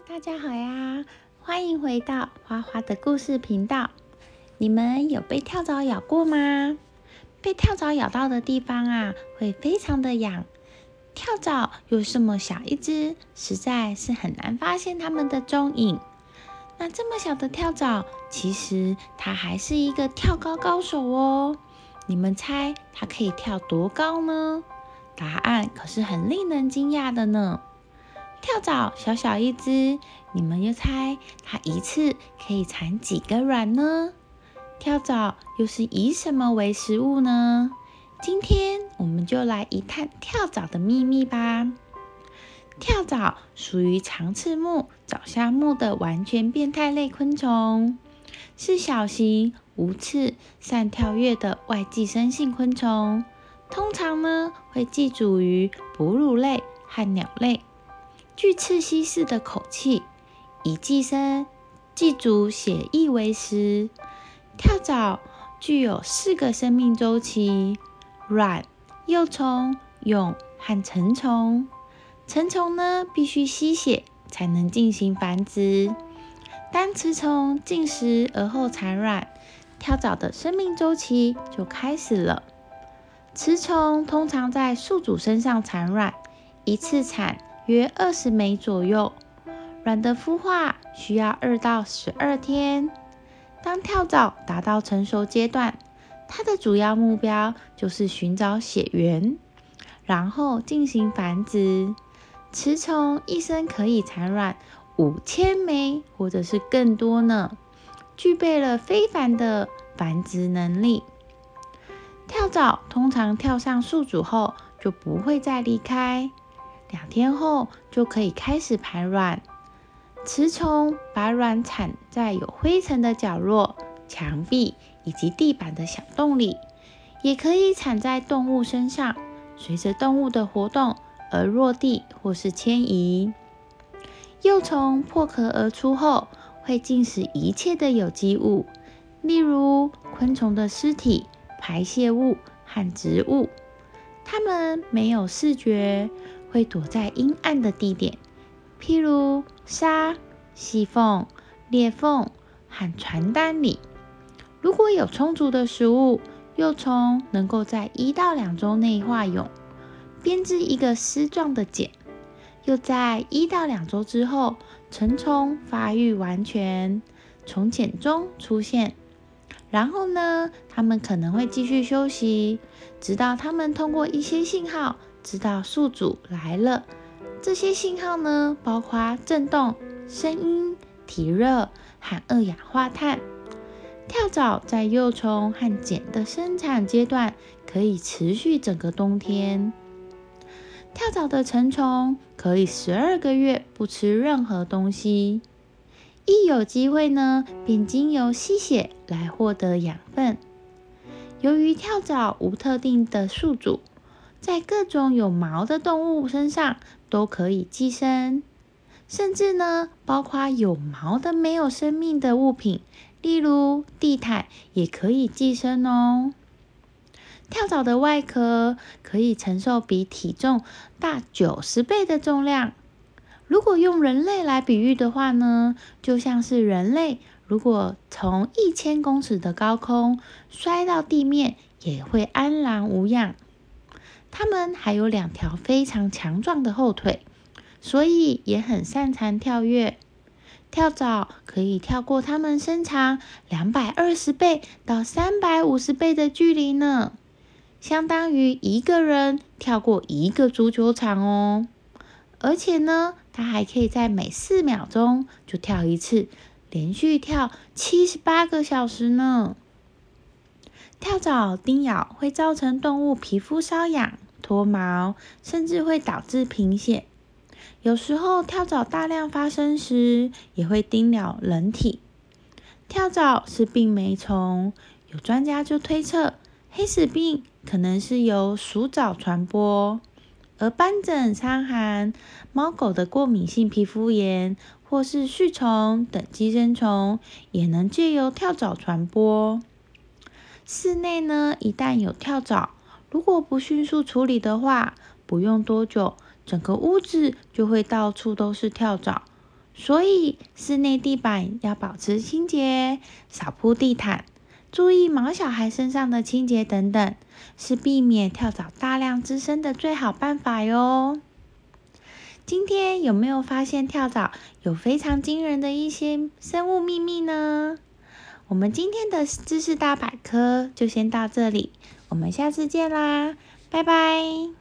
大家好呀，欢迎回到花花的故事频道。你们有被跳蚤咬过吗？被跳蚤咬到的地方啊，会非常的痒。跳蚤又这么小一只，实在是很难发现它们的踪影。那这么小的跳蚤，其实它还是一个跳高高手哦。你们猜它可以跳多高呢？答案可是很令人惊讶的呢。跳蚤小小一只，你们又猜它一次可以产几个卵呢？跳蚤又是以什么为食物呢？今天我们就来一探跳蚤的秘密吧。跳蚤属于长翅目、藻下目的完全变态类昆虫，是小型、无刺、善跳跃的外寄生性昆虫。通常呢，会寄主于哺乳类和鸟类。具窒息式的口气，以寄主血液为食。跳蚤具有4个生命周期：卵、幼虫、蛹和成虫。成虫呢，必须吸血才能进行繁殖。当雌虫进食而后产卵，跳蚤的生命周期就开始了。雌虫通常在宿主身上产卵，一次产约20枚左右，卵的孵化需要2到12天。当跳蚤达到成熟阶段，它的主要目标就是寻找血源，然后进行繁殖。雌虫一生可以产卵5000枚或者是更多呢，具备了非凡的繁殖能力。跳蚤通常跳上宿主后就不会再离开，2天后就可以开始排卵。雌虫把卵产在有灰尘的角落、墙壁以及地板的小洞里，也可以产在动物身上，随着动物的活动而落地或是迁移。幼虫破壳而出后，会进食一切的有机物，例如昆虫的尸体、排泄物和植物。它们没有视觉，会躲在阴暗的地点，譬如沙、细缝、裂缝和传单里。如果有充足的食物，幼虫能够在1到2周内化蛹，编织一个丝状的茧。又在1到2周之后，成虫发育完全，从茧中出现。然后呢，它们可能会继续休息，直到它们通过一些信号知道宿主来了。这些信号呢，包括震动、声音、体热和2氧化碳。跳蚤在幼虫和茧的生产阶段可以持续整个冬天。跳蚤的成虫可以12个月不吃任何东西，一有机会呢，便经由吸血来获得养分。由于跳蚤无特定的宿主，在各种有毛的动物身上都可以寄生，甚至呢，包括有毛的没有生命的物品，例如地毯也可以寄生哦。跳蚤的外壳可以承受比体重大90倍的重量。如果用人类来比喻的话呢，就像是人类如果从1000公尺的高空摔到地面，也会安然无恙。它们还有2条非常强壮的后腿，所以也很擅长跳跃。跳蚤可以跳过它们身长220倍到350倍的距离呢，相当于1个人跳过1个足球场哦。而且呢，它还可以在每4秒钟就跳一次，连续跳78个小时呢。跳蚤叮咬会造成动物皮肤瘙痒、脱毛，甚至会导致贫血。有时候跳蚤大量发生时，也会叮咬人体。跳蚤是病媒虫，有专家就推测黑死病可能是由鼠蚤传播，而斑疹、伤寒、猫狗的过敏性皮肤炎或是蛆虫等寄生虫也能借由跳蚤传播。室内呢，一旦有跳蚤，如果不迅速处理的话，不用多久，整个屋子就会到处都是跳蚤。 所以室内地板要保持清洁，少铺地毯，注意毛小孩身上的清洁等等，是避免跳蚤大量滋生的最好办法哟。今天有没有发现跳蚤有非常惊人的一些生物秘密呢？我们今天的知识大百科就先到这里，我们下次见啦，拜拜。